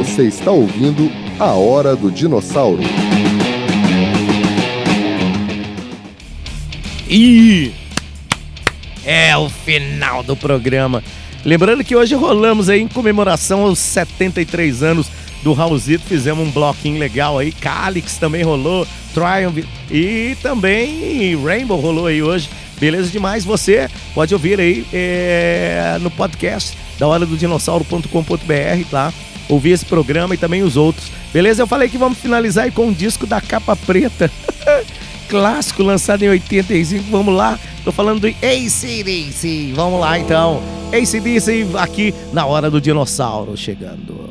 Você está ouvindo A Hora do Dinossauro. E é o final do programa. Lembrando que hoje rolamos aí em comemoração aos 73 anos do Raulzito. Fizemos um bloquinho legal aí. Calix também rolou, Triumph e também Rainbow rolou aí hoje. Beleza demais, você pode ouvir aí no podcast da horadodinossauro.com.br, tá? Ouvir esse programa e também os outros. Beleza? Eu falei que vamos finalizar aí com um disco da Capa Preta. Clássico, lançado em 85. Vamos lá. Tô falando do AC/DC. Vamos lá, então. AC/DC aqui na Hora do Dinossauro chegando.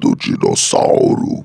do Dinossauro.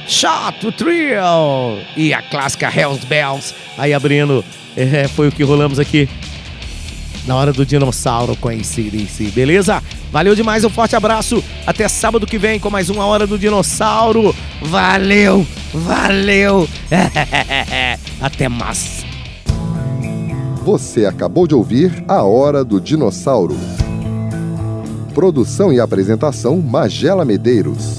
Shot to Thrill e a clássica Hells Bells. Aí abrindo, foi o que rolamos aqui na hora do dinossauro com a AC/DC, beleza? Valeu demais, um forte abraço. Até sábado que vem com mais uma Hora do Dinossauro. Valeu, valeu. Até mais. Você acabou de ouvir A Hora do Dinossauro. Produção e apresentação Magela Medeiros.